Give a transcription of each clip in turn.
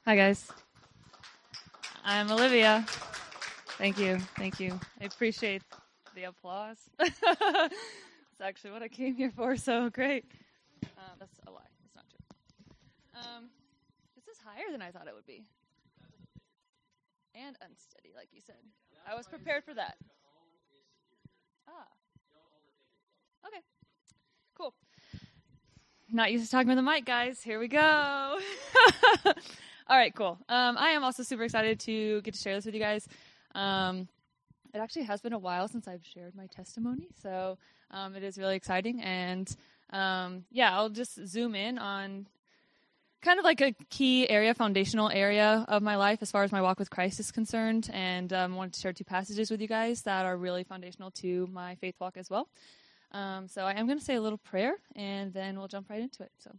Hi, guys. I'm Olivia. Thank you. Thank you. I appreciate the applause. It's actually what I came here for, so great. That's a lie. It's not true. This is higher than I thought it would be. And unsteady, like you said. I was prepared for that. Ah. Okay. Cool. Not used to talking with the mic, guys. Here we go. All right, cool. I am also super excited to get to share this with you guys. It actually has been a while since I've shared my testimony, so it is really exciting. And I'll just zoom in on kind of like a key area, foundational area of my life as far as my walk with Christ is concerned. And I wanted to share two passages with you guys that are really foundational to my faith walk as well. So I am going to say a little prayer, and then we'll jump right into it. So,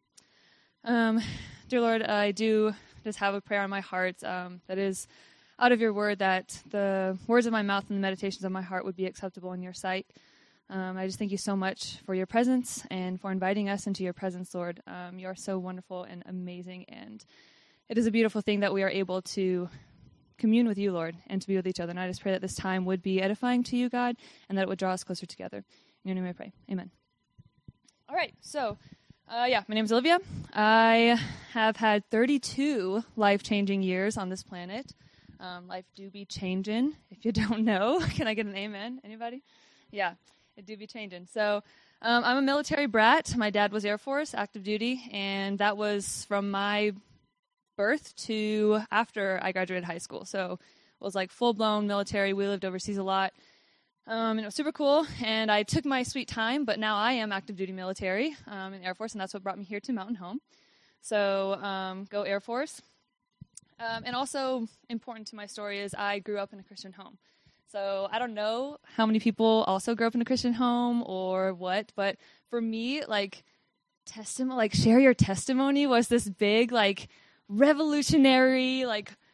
dear Lord, I do just have a prayer on my heart that is out of your word, that the words of my mouth and the meditations of my heart would be acceptable in your sight. I just thank you so much for your presence and for inviting us into your presence, Lord. You are so wonderful and amazing, and it is a beautiful thing that we are able to commune with you, Lord, and to be with each other. And I just pray that this time would be edifying to you, God, and that it would draw us closer together. In your name I pray. Amen. All right, so, my name is Olivia. I have had 32 life-changing years on this planet. Life do be changing, if you don't know. Can I get an amen? Anybody? Yeah, it do be changing. So, I'm a military brat. My dad was Air Force, active duty, and that was from my birth to after I graduated high school. So, it was like full-blown military. We lived overseas a lot. And it was super cool, and I took my sweet time, but now I am active duty military in the Air Force, and that's what brought me here to Mountain Home. So go Air Force. And also important to my story is I grew up in a Christian home. So I don't know how many people also grew up in a Christian home or what, but for me, share your testimony was this big, revolutionary,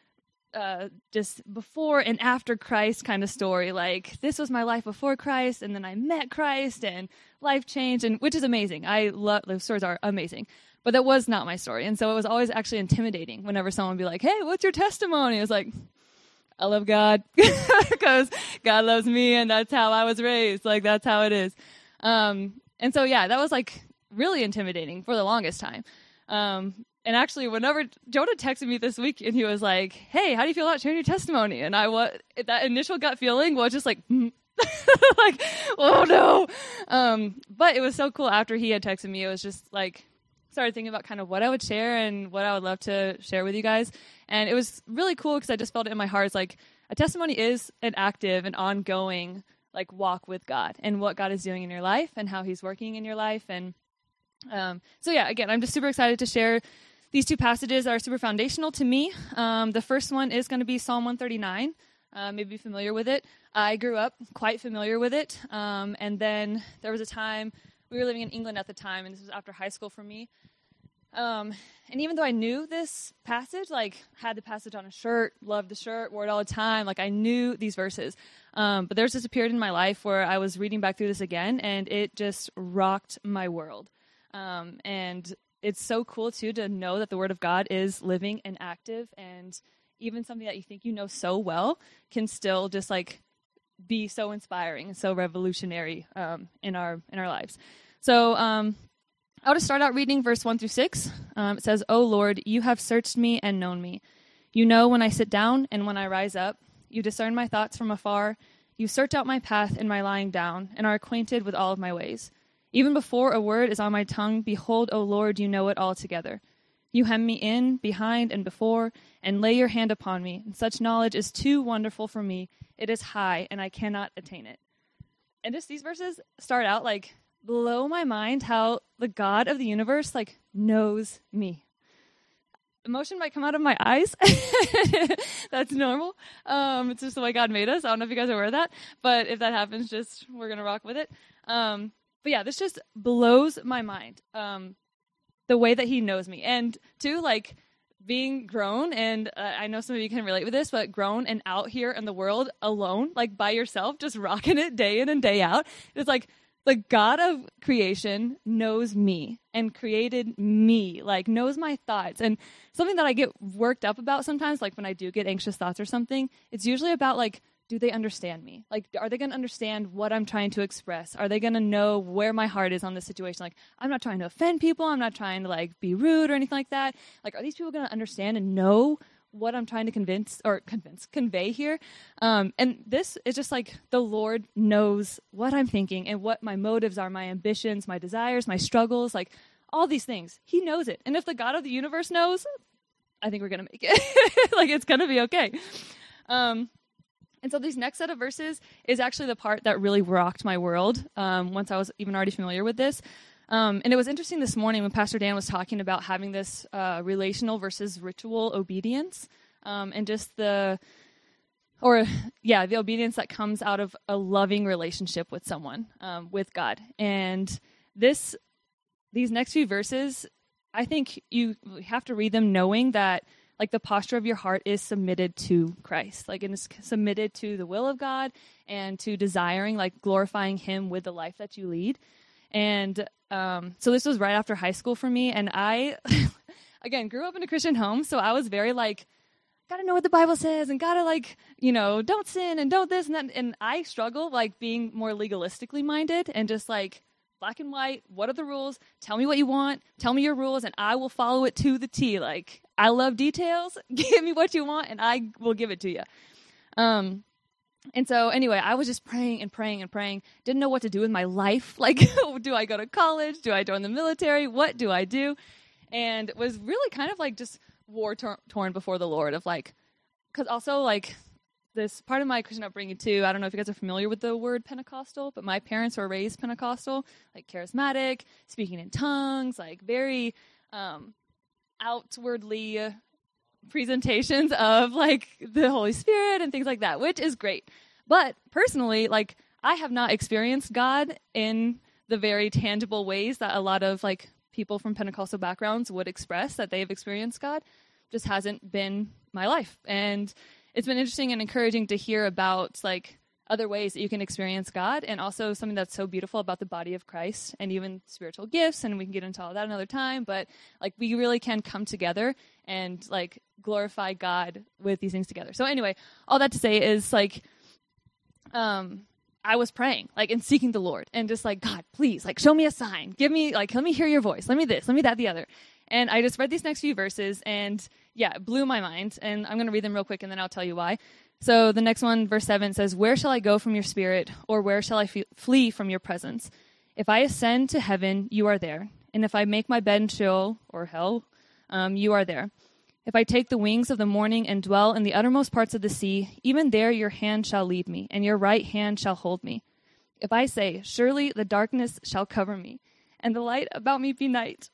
just before and after Christ kind of story. Like, this was my life before Christ, and then I met Christ, and life changed, and which is amazing. I love those stories, are amazing. But that was not my story, and so it was always actually intimidating whenever someone would be like, "Hey, what's your testimony?" I was like, "I love God," because God loves me, and that's how I was raised. Like, that's how it is. And so, that was really intimidating for the longest time. And actually, whenever Jonah texted me this week, and he was like, "Hey, how do you feel about sharing your testimony?" And that initial gut feeling was just like, oh no. But it was so cool after he had texted me. It was just started thinking about kind of what I would share and what I would love to share with you guys. And it was really cool because I just felt it in my heart. It's a testimony is an active and ongoing walk with God and what God is doing in your life and how he's working in your life. And again, I'm just super excited to share these two passages that are super foundational to me. The first one is going to be Psalm 139. Maybe familiar with it. I grew up quite familiar with it. And then there was a time, we were living in England at the time, and this was after high school for me. And even though I knew this passage, had the passage on a shirt, loved the shirt, wore it all the time, I knew these verses. But there's this period in my life where I was reading back through this again, and it just rocked my world. And it's so cool, too, to know that the Word of God is living and active, and even something that you think you know so well can still just, be so inspiring and so revolutionary in our lives. So I'll just start out reading verse 1 through 6. It says, "O Lord, you have searched me and known me. You know when I sit down and when I rise up. You discern my thoughts from afar. You search out my path and my lying down, and are acquainted with all of my ways. Even before a word is on my tongue, behold, O Lord, you know it altogether. You hem me in, behind, and before, and lay your hand upon me. And such knowledge is too wonderful for me. It is high, and I cannot attain it." And just these verses start out blow my mind how the God of the universe knows me. Emotion might come out of my eyes. That's normal. It's just the way God made us. I don't know if you guys are aware of that, but if that happens, we're going to rock with it. But this just blows my mind, the way that he knows me. And too, being grown, and I know some of you can relate with this, but grown and out here in the world alone, by yourself, just rocking it day in and day out. It's the God of creation knows me and created me, like knows my thoughts. And something that I get worked up about sometimes, like when I do get anxious thoughts or something, it's usually about like, do they understand me? Like, are they going to understand what I'm trying to express? Are they going to know where my heart is on this situation? Like, I'm not trying to offend people. I'm not trying to like be rude or anything like that. Like, are these people going to understand and know what I'm trying to convey here? And this is just like the Lord knows what I'm thinking and what my motives are, my ambitions, my desires, my struggles, like all these things. He knows it. And if the God of the universe knows, I think we're going to make it. Like, it's going to be okay. And so these next set of verses is actually the part that really rocked my world once I was even already familiar with this. And it was interesting this morning when Pastor Dan was talking about having this relational versus ritual obedience, and just the obedience that comes out of a loving relationship with someone, with God. And these next few verses, I think you have to read them knowing that like the posture of your heart is submitted to Christ, like it is submitted to the will of God and to desiring, like glorifying Him with the life that you lead. And so this was right after high school for me. And I, again, grew up in a Christian home. So I was very like, got to know what the Bible says and got to like, don't sin and don't this and that. And I struggle like being more legalistically minded and just like black and white. What are the rules? Tell me what you want. Tell me your rules and I will follow it to the T. Like I love details. Give me what you want and I will give it to you. And so anyway, I was just praying and praying and praying. Didn't know what to do with my life. Like, do I go to college? Do I join the military? What do I do? And was really kind of like just war-torn before the Lord of like, because also like this part of my Christian upbringing too, I don't know if you guys are familiar with the word Pentecostal, but my parents were raised Pentecostal, like charismatic, speaking in tongues, like very outwardly presentations of like the Holy Spirit and things like that, which is great. But personally, like I have not experienced God in the very tangible ways that a lot of like people from Pentecostal backgrounds would express that they've experienced God. Just hasn't been my life. And it's been interesting and encouraging to hear about like other ways that you can experience God, and also something that's so beautiful about the body of Christ and even spiritual gifts, and we can get into all that another time, but like we really can come together and like glorify God with these things together. So anyway, all that to say is like I was praying like and seeking the Lord and just like, God, please like show me a sign. Give me like, let me hear your voice. Let me this, let me that, the other. And I just read these next few verses and yeah, it blew my mind. And I'm going to read them real quick and then I'll tell you why. So the next one, verse 7 says, "Where shall I go from your spirit, or where shall I flee from your presence? If I ascend to heaven, you are there. And if I make my bed in Sheol or hell, you are there. If I take the wings of the morning and dwell in the uttermost parts of the sea, even there your hand shall lead me, and your right hand shall hold me. If I say, surely the darkness shall cover me, and the light about me be night.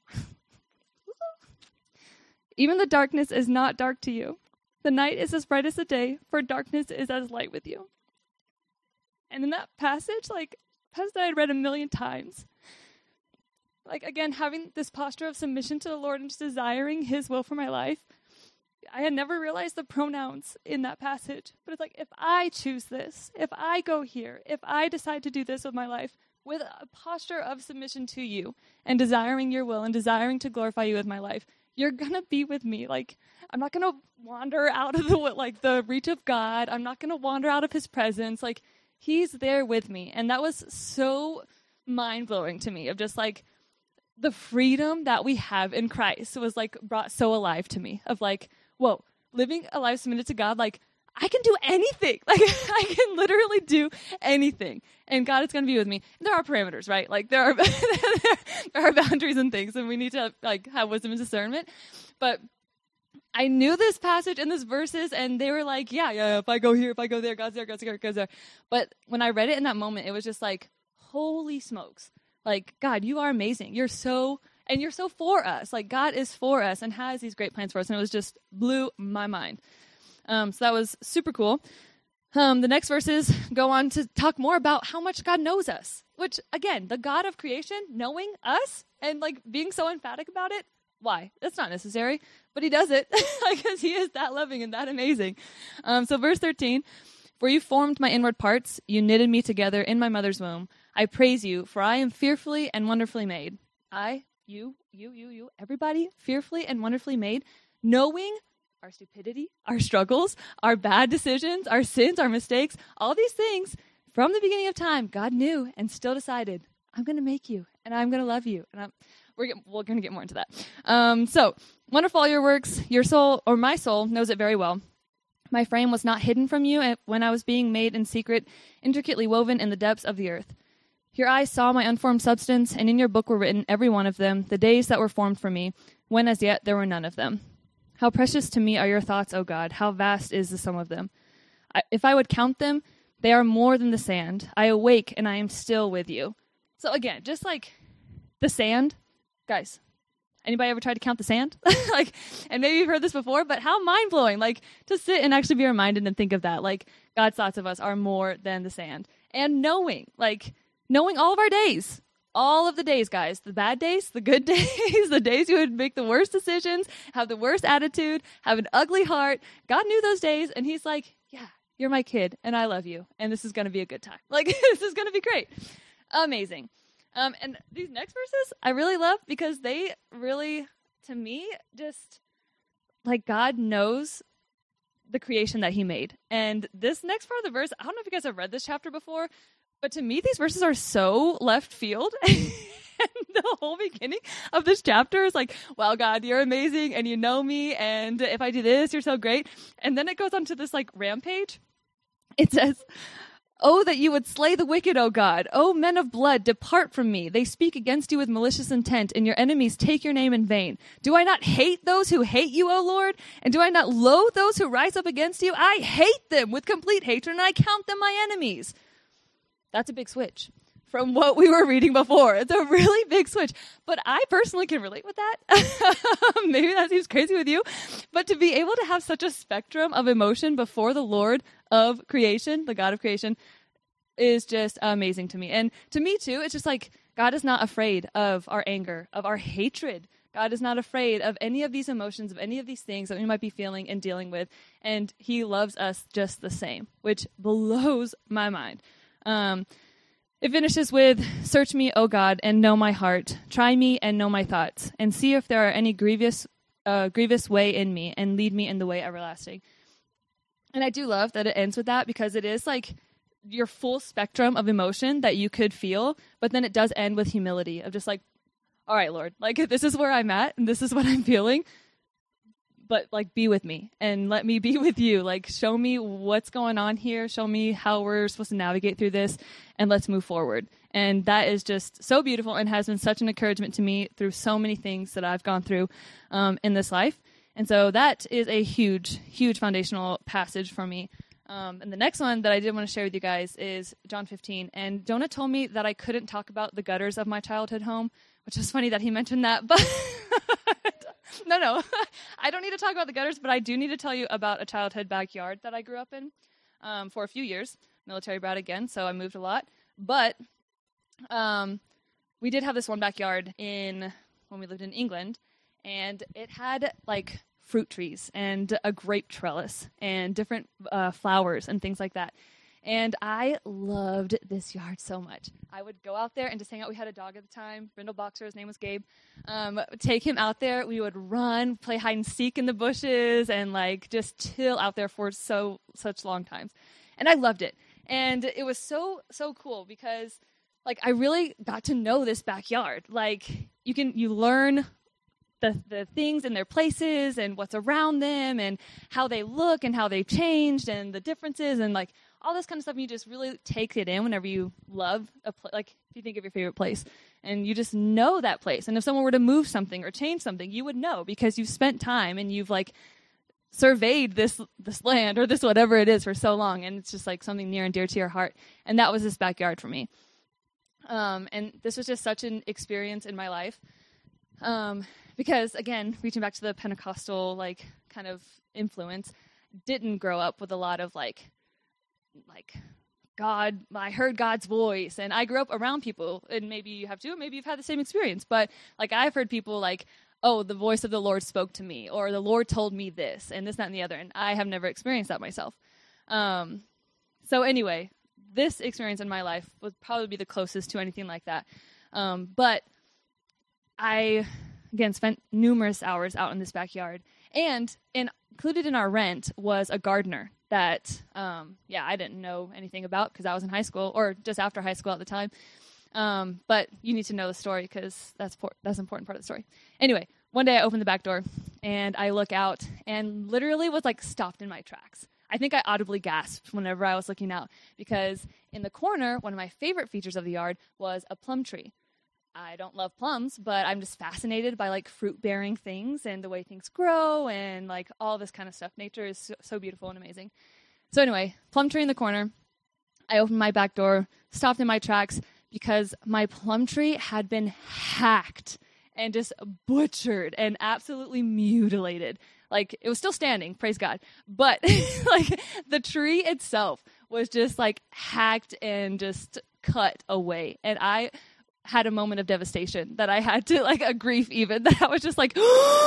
Even the darkness is not dark to you. The night is as bright as the day, for darkness is as light with you." And in that passage, like, passage that I had read 1,000,000 times, like, again, having this posture of submission to the Lord and just desiring His will for my life, I had never realized the pronouns in that passage. But it's like, if I choose this, if I go here, if I decide to do this with my life, with a posture of submission to you and desiring your will and desiring to glorify you with my life, you're going to be with me. Like, I'm not going to wander out of the reach of God. I'm not going to wander out of His presence. Like, He's there with me. And that was so mind-blowing to me, of just like the freedom that we have in Christ was like brought so alive to me, of like, whoa, living a life submitted to God, like I can do anything. Like I can literally do anything. And God is going to be with me. There are parameters, right? Like there are boundaries and things, and we need to like have wisdom and discernment. But I knew this passage and this verses, and they were like, yeah, if I go here, if I go there, God's there, God's there, God's there. But when I read it in that moment, it was just like, holy smokes. Like, God, you are amazing. You're so for us. Like, God is for us and has these great plans for us. And it was just blew my mind. So that was super cool. The next verses go on to talk more about how much God knows us, which, again, the God of creation knowing us and like being so emphatic about it. Why? That's not necessary, but He does it because He is that loving and that amazing. So verse 13, "For you formed my inward parts, you knitted me together in my mother's womb. I praise you, for I am fearfully and wonderfully made. You, everybody, fearfully and wonderfully made, knowing our stupidity, our struggles, our bad decisions, our sins, our mistakes, all these things from the beginning of time, God knew and still decided, I'm going to make you and I'm going to love you. And we're going to get more into that. So wonderful are your works. Your soul, or my soul, knows it very well. My frame was not hidden from you when I was being made in secret, intricately woven in the depths of the earth. Your eyes saw my unformed substance, and in your book were written, every one of them, the days that were formed for me, when as yet there were none of them. How precious to me are your thoughts, O God. How vast is the sum of them. If I would count them, they are more than the sand. I awake, and I am still with you. So again, just like the sand, guys, anybody ever tried to count the sand? And maybe you've heard this before, but how mind-blowing, to sit and actually be reminded and think of that. God's thoughts of us are more than the sand. And knowing all of our days, all of the days, guys, the bad days, the good days, the days you would make the worst decisions, have the worst attitude, have an ugly heart. God knew those days, and he's like, yeah, you're my kid, and I love you, and this is going to be a good time. This is going to be great. Amazing. And these next verses I really love because they really, to me, just, God knows the creation that he made. And this next part of the verse, I don't know if you guys have read this chapter before, but to me, these verses are so left field. And the whole beginning of this chapter is wow, God, you're amazing and you know me. And if I do this, you're so great. And then it goes on to this rampage. It says, oh, that you would slay the wicked, O God. O men of blood, depart from me. They speak against you with malicious intent, and your enemies take your name in vain. Do I not hate those who hate you, O Lord? And do I not loathe those who rise up against you? I hate them with complete hatred, and I count them my enemies. That's a big switch from what we were reading before. It's a really big switch. But I personally can relate with that. Maybe that seems crazy with you. But to be able to have such a spectrum of emotion before the Lord of creation, the God of creation, is just amazing to me. And to me, too, it's just God is not afraid of our anger, of our hatred. God is not afraid of any of these emotions, of any of these things that we might be feeling and dealing with. And he loves us just the same, which blows my mind. It finishes with, search me, O God, and know my heart. Try me and know my thoughts, and see if there are any grievous way in me, and lead me in the way everlasting. And I do love that it ends with that, because it is your full spectrum of emotion that you could feel, but then it does end with humility of just all right, Lord, this is where I'm at, and this is what I'm feeling, but be with me and let me be with you. Show me what's going on here. Show me how we're supposed to navigate through this, and let's move forward. And that is just so beautiful and has been such an encouragement to me through so many things that I've gone through in this life. And so that is a huge, huge foundational passage for me. And the next one that I did want to share with you guys is John 15. And Jonah told me that I couldn't talk about the gutters of my childhood home, which is funny that he mentioned that, but no, I don't need to talk about the gutters, but I do need to tell you about a childhood backyard that I grew up in for a few years. Military brat again, so I moved a lot. But we did have this one backyard when we lived in England, and it had fruit trees and a grape trellis and different flowers and things like that. And I loved this yard so much. I would go out there and just hang out. We had a dog at the time, Brindle Boxer. His name was Gabe. Take him out there. We would run, play hide and seek in the bushes, and just chill out there for such long times. And I loved it. And it was so cool because I really got to know this backyard. You learn the things in their places and what's around them and how they look and how they've changed and the differences and all this kind of stuff. And you just really take it in whenever you love a place. If you think of your favorite place and you just know that place. And if someone were to move something or change something, you would know because you've spent time and you've surveyed this land or this whatever it is for so long. And it's just something near and dear to your heart. And that was this backyard for me. And this was just such an experience in my life. Because again, reaching back to the Pentecostal kind of influence, didn't grow up with a lot of God, I heard God's voice, and I grew up around people, and maybe you have too, maybe you've had the same experience, but I've heard people oh, the voice of the Lord spoke to me, or the Lord told me this, and this, that, and the other, and I have never experienced that myself. So anyway, this experience in my life would probably be the closest to anything like that. But I, again, spent numerous hours out in this backyard. And included in our rent was a gardener that, I didn't know anything about because I was in high school or just after high school at the time. But you need to know the story because that's an important part of the story. Anyway, one day I opened the back door and I look out and literally was like stopped in my tracks. I think I audibly gasped whenever I was looking out because in the corner, one of my favorite features of the yard was a plum tree. I don't love plums, but I'm just fascinated by like fruit-bearing things and the way things grow and like all this kind of stuff. Nature is so beautiful and amazing. So anyway, plum tree in the corner. I opened my back door, stopped in my tracks because my plum tree had been hacked and just butchered and absolutely mutilated. Like, it was still standing, praise God. But, like, the tree itself was just, like, hacked and just cut away. And I had a moment of devastation that I had to, like, a grief even, that I was just like,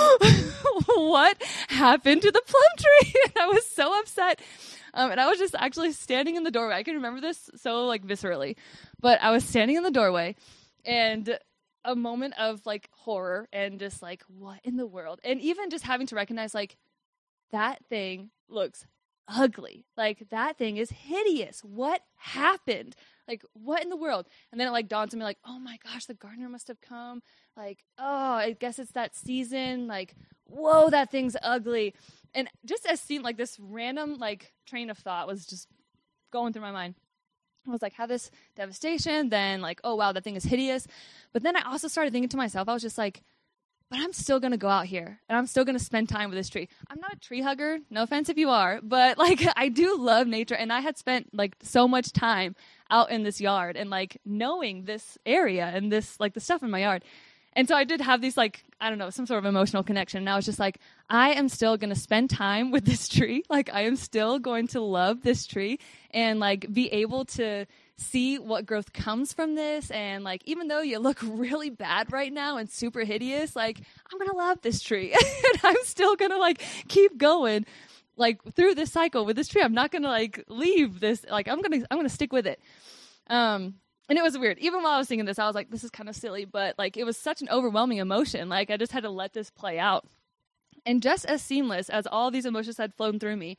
what happened to the plum tree? And I was so upset. And I was just actually standing in the doorway. I can remember this so, like, viscerally. But I was standing in the doorway, and a moment of like horror and just like, what in the world? And even just having to recognize like that thing looks ugly. Like that thing is hideous. What happened? Like what in the world? And then it like dawns on me like, oh my gosh, the gardener must have come. Like, oh, I guess it's that season. Like, whoa, that thing's ugly. And just as seen like this random like train of thought was just going through my mind. I was like, have this devastation, then like, oh wow, that thing is hideous. But then I also started thinking to myself, I was just like, but I'm still going to go out here and I'm still going to spend time with this tree. I'm not a tree hugger, no offense if you are, but like I do love nature, and I had spent like so much time out in this yard and like knowing this area and this like the stuff in my yard. And so I did have these like, I don't know, some sort of emotional connection. And I was just like, I am still going to spend time with this tree. Like I am still going to love this tree and like be able to see what growth comes from this. And like, even though you look really bad right now and super hideous, like I'm going to love this tree and I'm still going to like keep going like through this cycle with this tree. I'm not going to like leave this. Like I'm going to stick with it. And it was weird. Even while I was singing this, I was like, this is kind of silly, but like it was such an overwhelming emotion. Like I just had to let this play out. And just as seamless as all these emotions had flown through me,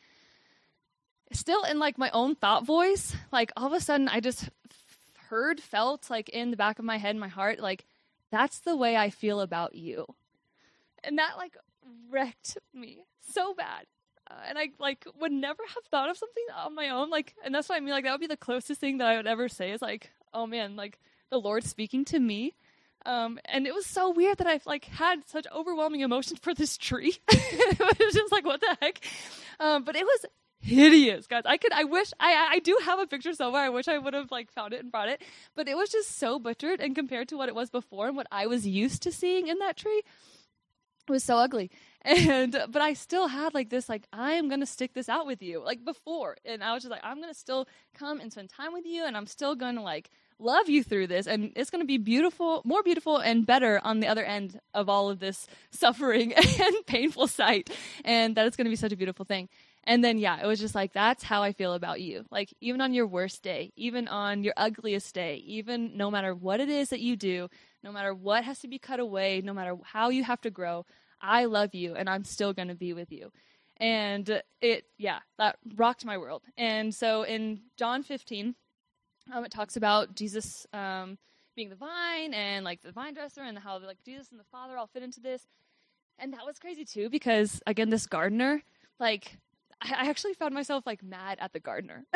still in like my own thought voice, like all of a sudden I just felt like in the back of my head, my heart, like that's the way I feel about you. And that like wrecked me so bad. And I like would never have thought of something on my own. Like, and that's what I mean. Like that would be the closest thing that I would ever say is like, oh man, like the Lord speaking to me. And it was so weird that I've like had such overwhelming emotions for this tree. It was just like, what the heck? But it was hideous, guys. I wish I do have a picture somewhere. I wish I would have like found it and brought it, but it was just so butchered, and compared to what it was before and what I was used to seeing in that tree, it was so ugly. But I still had like this, like, I am going to stick this out with you like before. And I was just like, I'm going to still come and spend time with you. And I'm still going to like love you through this. And it's going to be beautiful, more beautiful and better on the other end of all of this suffering and painful sight. And that it's going to be such a beautiful thing. And then, yeah, it was just like, that's how I feel about you. Like, even on your worst day, even on your ugliest day, even no matter what it is that you do, no matter what has to be cut away, no matter how you have to grow, I love you and I'm still going to be with you. And that rocked my world. And so in John 15, it talks about Jesus being the vine and like the vine dresser and how like Jesus and the Father all fit into this. And that was crazy too, because again, this gardener, like, I actually found myself like mad at the gardener.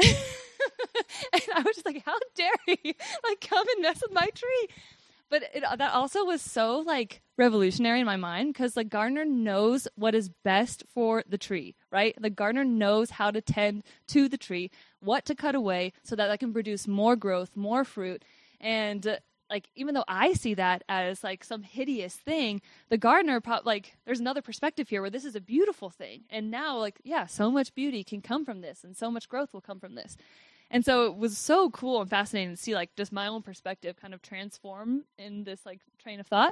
And I was just like, how dare he like come and mess with my tree? But that also was so like revolutionary in my mind, because the gardener knows what is best for the tree, right? The gardener knows how to tend to the tree, what to cut away so that can produce more growth, more fruit. And like, even though I see that as like some hideous thing, the gardener there's another perspective here where this is a beautiful thing. And now like, yeah, so much beauty can come from this and so much growth will come from this. And so it was so cool and fascinating to see like just my own perspective kind of transform in this like train of thought.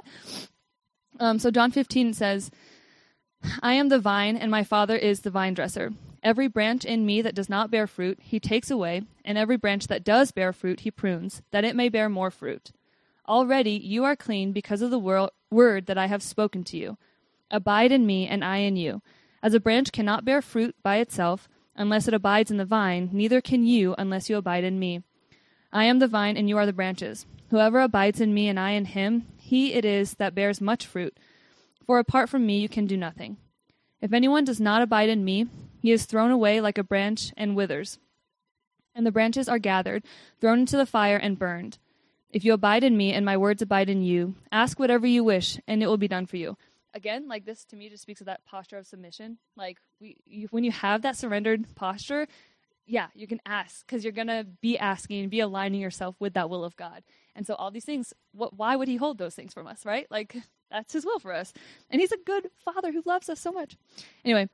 So John 15 says, I am the vine and my Father is the vine dresser. Every branch in me that does not bear fruit, he takes away, and every branch that does bear fruit, he prunes, that it may bear more fruit. Already you are clean because of the word that I have spoken to you. Abide in me, and I in you. As a branch cannot bear fruit by itself, unless it abides in the vine, neither can you unless you abide in me. I am the vine, and you are the branches. Whoever abides in me, and I in him, he it is that bears much fruit. For apart from me you can do nothing. If anyone does not abide in me, he is thrown away like a branch and withers. And the branches are gathered, thrown into the fire, and burned. If you abide in me, and my words abide in you, ask whatever you wish, and it will be done for you. Again, like this to me just speaks of that posture of submission. Like when you have that surrendered posture, yeah, you can ask, because you're going to be asking, be aligning yourself with that will of God. And so all these things, why would he hold those things from us, right? Like, that's his will for us. And he's a good father who loves us so much. Anyway,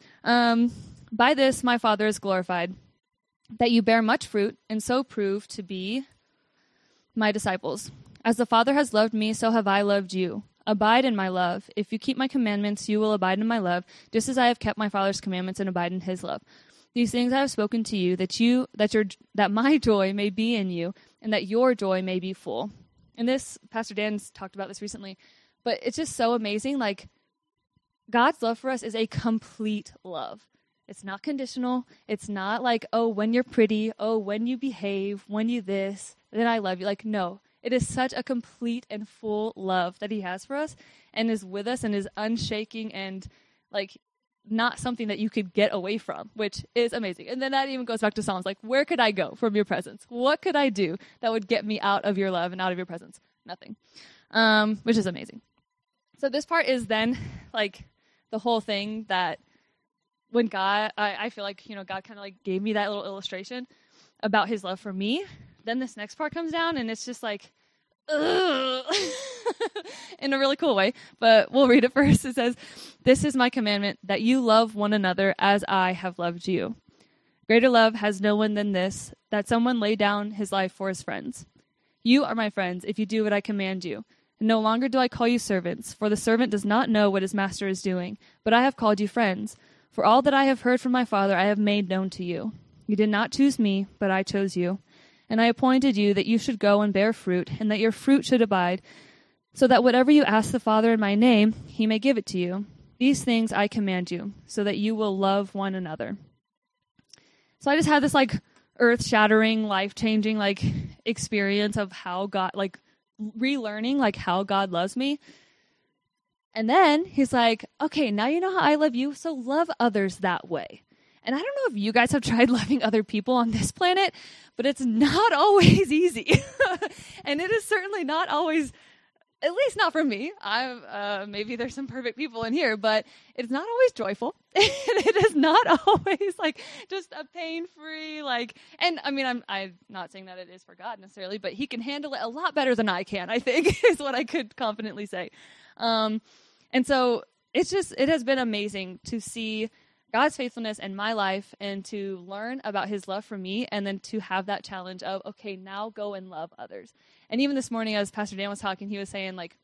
by this my Father is glorified, that you bear much fruit, and so prove to be my disciples. As the Father has loved me, so have I loved you. Abide in my love. If you keep my commandments, you will abide in my love, just as I have kept my Father's commandments and abide in his love. These things I have spoken to you, that my joy may be in you, and that your joy may be full. And this, Pastor Dan's talked about this recently, but it's just so amazing. Like, God's love for us is a complete love. It's not conditional. It's not like, oh, when you're pretty, oh, when you behave, when you this, then I love you. Like, no. It is such a complete and full love that he has for us and is with us and is unshaking and, like, not something that you could get away from, which is amazing. And then that even goes back to Psalms, like, where could I go from your presence? What could I do that would get me out of your love and out of your presence? Nothing, which is amazing. So this part is then, like, the whole thing that when God, I feel like, God kind of, like, gave me that little illustration about his love for me. Then this next part comes down, and it's just like, ugh, in a really cool way. But we'll read it first. It says, "This is my commandment, that you love one another as I have loved you. Greater love has no one than this, that someone lay down his life for his friends. You are my friends if you do what I command you. And no longer do I call you servants, for the servant does not know what his master is doing. But I have called you friends. For all that I have heard from my Father I have made known to you. You did not choose me, but I chose you. And I appointed you that you should go and bear fruit, and that your fruit should abide, so that whatever you ask the Father in my name, he may give it to you. These things I command you, so that you will love one another." So I just had this, like, earth-shattering, life-changing, like, experience of how God, like, relearning, like, how God loves me. And then he's like, okay, now you know how I love you, so love others that way. And I don't know if you guys have tried loving other people on this planet, but it's not always easy. And it is certainly not always, at least not for me. Maybe there's some perfect people in here, but it's not always joyful. And it is not always, like, just a pain-free, like, and I mean, I'm not saying that it is for God necessarily, but he can handle it a lot better than I can, I think, is what I could confidently say. And so it has been amazing to see God's faithfulness in my life and to learn about his love for me, and then to have that challenge of, okay, now go and love others. And even this morning, as Pastor Dan was talking, he was saying, like,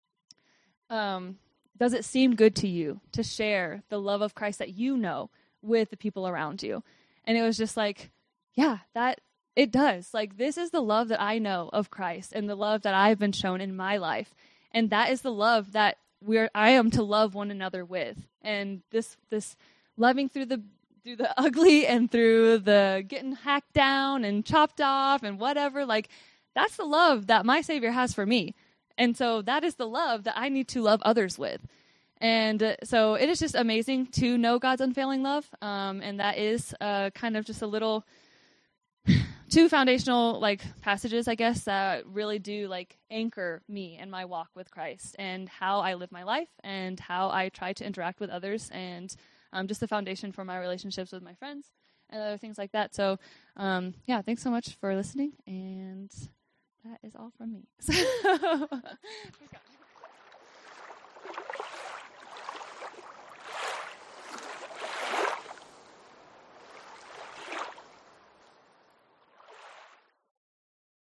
does it seem good to you to share the love of Christ that you know with the people around you? And it was just like, yeah, that it does. Like, this is the love that I know of Christ and the love that I've been shown in my life. And that is the love that I am to love one another with. And this loving through the ugly and through the getting hacked down and chopped off and whatever, like, that's the love that my Savior has for me. And so that is the love that I need to love others with. And so it is just amazing to know God's unfailing love. And that is kind of just a little, two foundational, like, passages, I guess, that really do, like, anchor me in my walk with Christ and how I live my life and how I try to interact with others, and just the foundation for my relationships with my friends and other things like that. So, yeah, thanks so much for listening, and that is all from me.